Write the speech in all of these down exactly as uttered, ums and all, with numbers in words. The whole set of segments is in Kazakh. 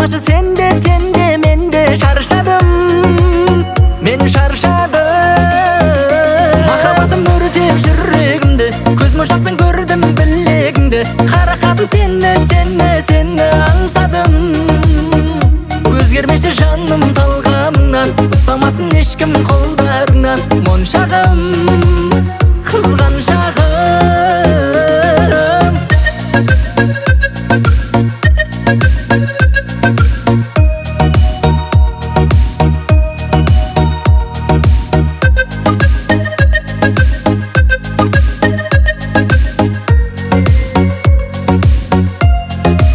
болмашы сенде, сенде менде шаршадым, мен шаршадым. Махаббатым өртеп жүрегімді, көзмошақпен көрдім білегіңді. Қарақатым сені, сені, сені аңсадым. Өзгермеші жаным талғамыңнан, ұстамасын ешкім қолдарыңнан. Моншағым, қызған шағым.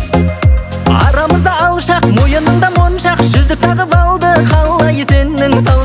Арамызда алшақ, мойынында моншақ, жүзік тағып алды қалай сенің